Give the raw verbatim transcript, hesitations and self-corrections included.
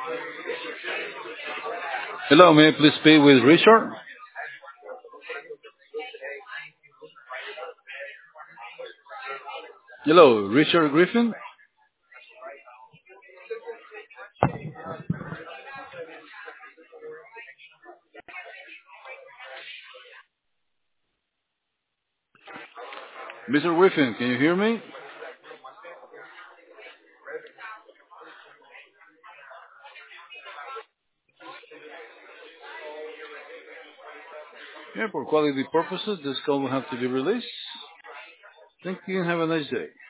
Hello, may I please speak with Richard? Hello, Richard Griffin. mister Griffin, can you hear me? Yeah, for quality purposes, this call will have to be released. Thank you and have a nice day.